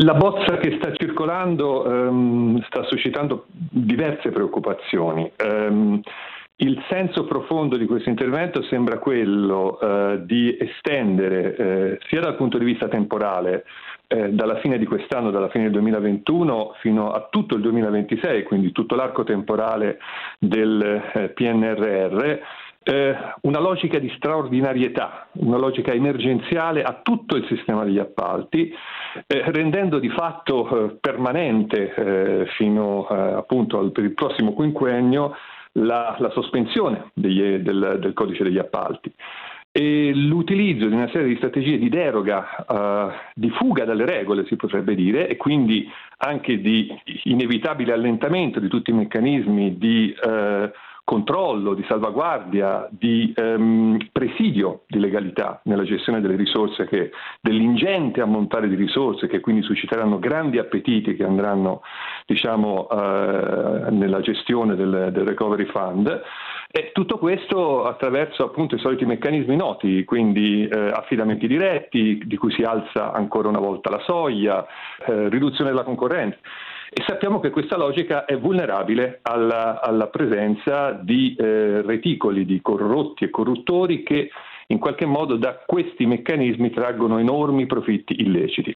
La bozza che sta circolando sta suscitando diverse preoccupazioni. Il senso profondo di questo intervento sembra quello di estendere, sia dal punto di vista temporale, dalla fine di quest'anno, dalla fine del 2021 fino a tutto il 2026, quindi tutto l'arco temporale del PNRR, una logica di straordinarietà, una logica emergenziale a tutto il sistema degli appalti, rendendo di fatto permanente fino appunto per il prossimo quinquennio la sospensione del codice degli appalti e l'utilizzo di una serie di strategie di deroga, di fuga dalle regole si potrebbe dire, e quindi anche di inevitabile allentamento di tutti i meccanismi di controllo, di salvaguardia, di presidio di legalità nella gestione delle risorse, dell'ingente ammontare di risorse che quindi susciteranno grandi appetiti che andranno nella gestione del Recovery Fund, e tutto questo attraverso appunto i soliti meccanismi noti, quindi affidamenti diretti di cui si alza ancora una volta la soglia, riduzione della concorrenza. E sappiamo che questa logica è vulnerabile alla presenza di reticoli di corrotti e corruttori che in qualche modo da questi meccanismi traggono enormi profitti illeciti.